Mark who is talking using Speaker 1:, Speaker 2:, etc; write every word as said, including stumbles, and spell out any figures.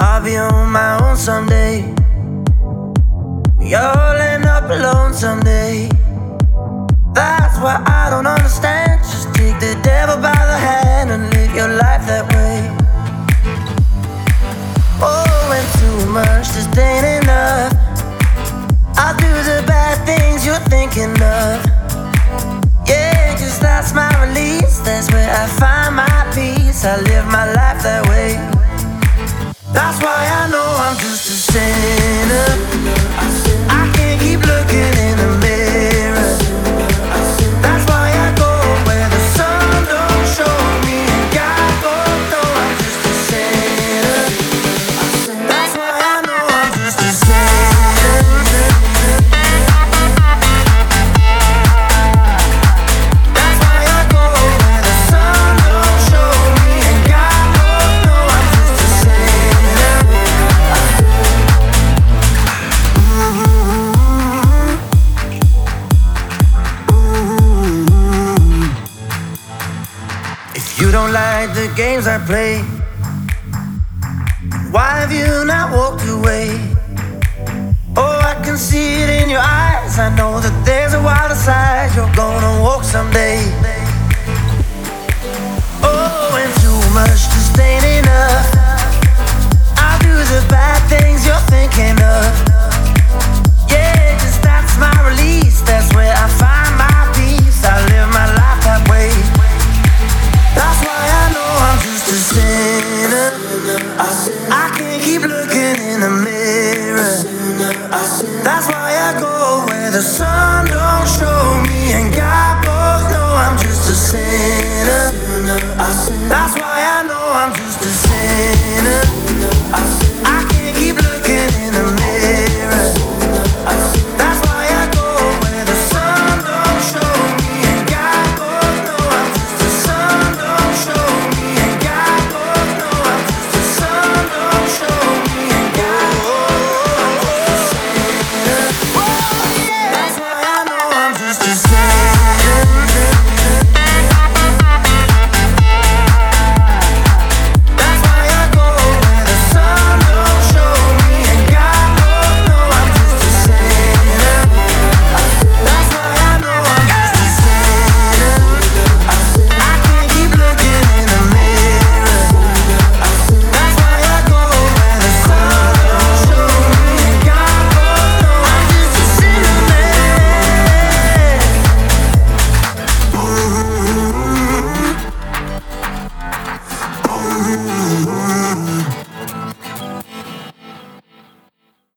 Speaker 1: I'll be on my own someday. We all end up alone someday. That's what I don't understand. Just take the devil by the hand and live your life that way. Oh, and too much just ain't enough. I'll do the bad things you're thinking of. Yeah, cause that's my release. That's where I find my peace. I live my life that way. That's why I know I'm just a sinner. I can't keep looking in the mirror. That's why I go where the sun don't show me. And God both know I'm just a sinner. That's why I know I'm just a sinner. That's why I go where the sun don't show me. And God both know I'm just a sinner. If you don't like the games I play, why have you not walked away? Oh, I can see it in your eyes. I know that there's a wilder side. You're gonna walk someday. Oh, and too much just ain't enough. I'll do the bad things you're thinking of. Yeah, cause that's my release. That's where I find my peace. I live my life that way. That's why I know I'm just a sinner. I can't keep looking in the mirror. That's why I go where the sun don't show me. And God both know I'm just a sinner. That's why I know I'm just a sinner. I can't keep looking in the mirror. That's why I go where the sun don't show me. And God both know I'm just a sun don't show me. And God both know I'm just a sun don't show me. And God both know I'm just a sinner. That's why I know I'm just a sinner. That's why I go where the sun don't show me. And God both know I'm just a sinner. That's why I know I'm just a sinner. I can't keep looking in the mirror. That's why I go where the sun don't show me. And God both know I'm just a sinner, man. Ooh, ooh, ooh.